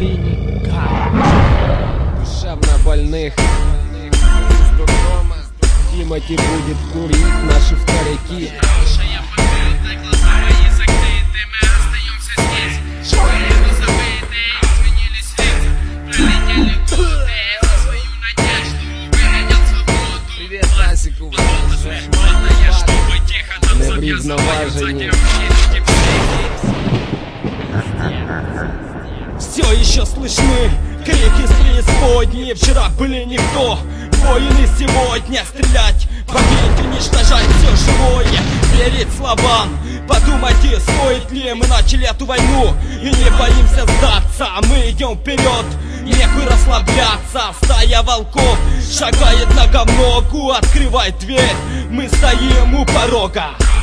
клиника душевно больных. Тимати будет курить наши вторяки. Привет, Асику. На врезноважении. Все еще слышны крики с преисподней. Вчера были никто, воины сегодня. Стрелять, побить, уничтожать все живое. Верить словам, подумайте, стоит ли. Мы начали эту войну и не боимся сдаться. Мы идем вперед, некуда расслабляться. Стая волков шагает нога в ногу. Открывай дверь, мы стоим у порога.